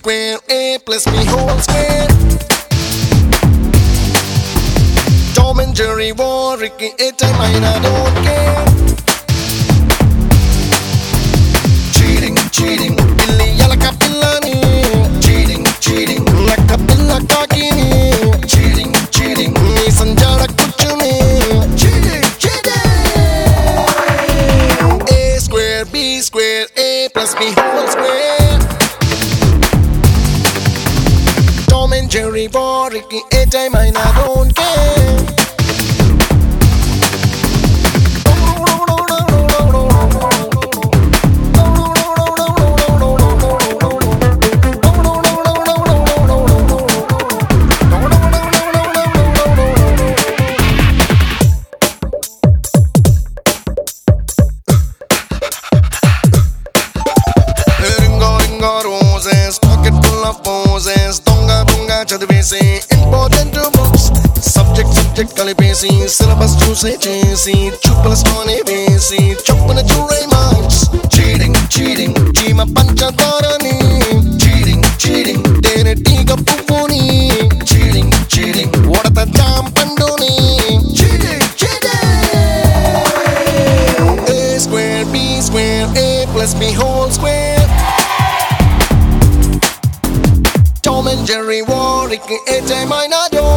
square, A plus B whole square. Tom and Jerry war, Ricky, a time I don't care. Cheating, cheating, Billy Yalaka Pillani. Cheating, cheating, Laka Pilla Kakini. Cheating, cheating, me Sanjara Kuchuni. Cheating, cheating. A square, B square, A plus B whole square. Tom and Jerry war, Ricky, a time I don't care. Pocket full of poses, donga donga chadvesi, important books. Subject kalipesi, syllabus choose chesi, chuplas money besi, chupana chure marks. Cheating, cheating, chima pancha dharani. Cheating, cheating, dene tiga pupuni. Cheating, cheating, wadata jam panduni. Cheating, cheating. A square, B square, A plus B whole square. Tom and Jerry war, Ricky, a time I don't